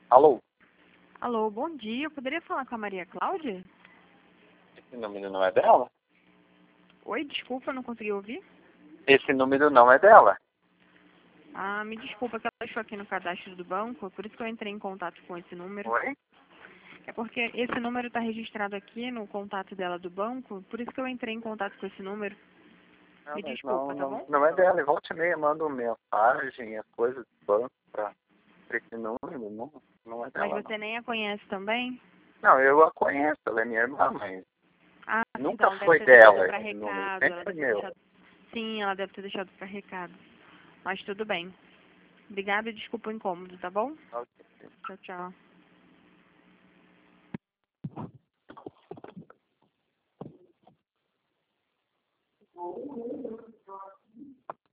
Alô? Alô, bom dia. Eu poderia falar com a Maria Cláudia? Esse número não é dela? Oi, desculpa, eu não consegui ouvir. Esse número não é dela. Ah, me desculpa que ela deixou aqui no cadastro do banco, por isso que eu entrei em contato com esse número. Oi? É porque esse número está registrado aqui no contato dela do banco, por isso que eu entrei em contato com esse número. Não, Me mas desculpa, tá bom? não é dela. E volta e meia, manda uma mensagem, as coisas do banco pra esse número. Não é Mas dela, não. você nem a conhece também? Não, eu a conheço, ela é minha irmã, mas Ah, nunca então, deve foi ter deixado dela para esse número. recado. Sempre Ela foi deve ter meu. deixado... Sim, ela deve ter deixado para recado. Mas tudo bem. Obrigada e desculpa o incômodo, tá bom? Tchau, tchau.